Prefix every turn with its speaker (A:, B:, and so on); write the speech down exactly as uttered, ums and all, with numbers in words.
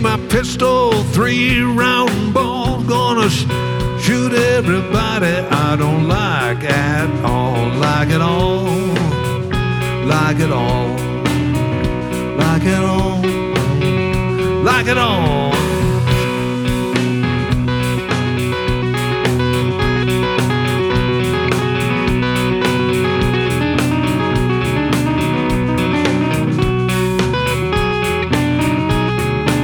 A: my pistol, three round balls, gonna sh- shoot everybody I don't like at all, like it all, like it all, like it all, like it all.